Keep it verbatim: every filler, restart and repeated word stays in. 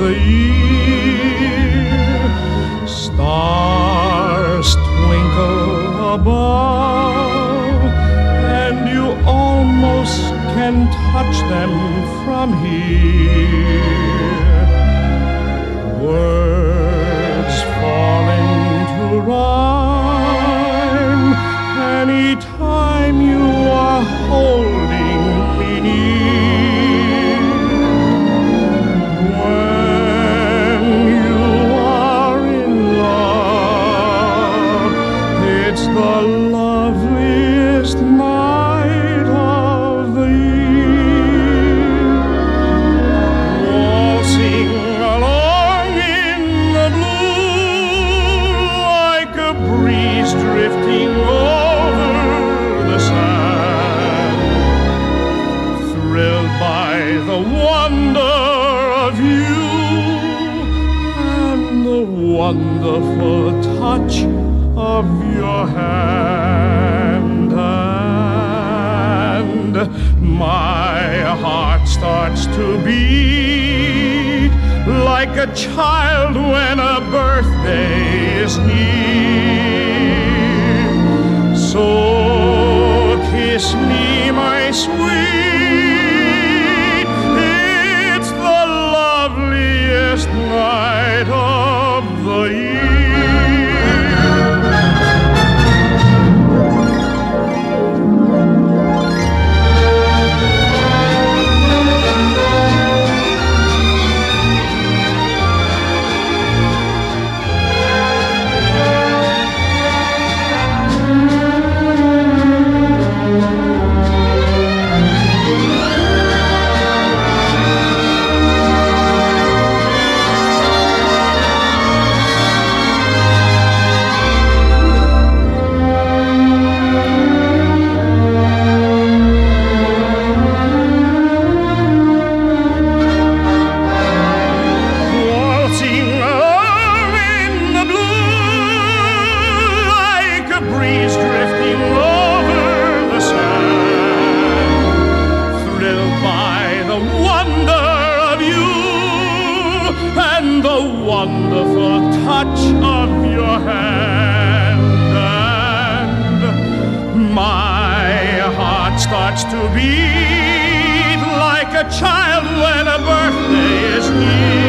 the year. Stars twinkle above, and you almost can touch them from here. Words fall into rhyme anytime you are holding me near. When you are in love, it's the loveliest night of the year. Waltzing along in the blue like a breeze drifting over the sand, thrilled by the wonder of you and the wonderful touch of your hand. And my heart starts to beat like a child when a birthday is near. So kiss me, my sweet, it's the loveliest night of the year. Breeze drifting over the sand, thrilled by the wonder of you and the wonderful touch of your hand. And my heart starts to beat like a child when a birthday is near.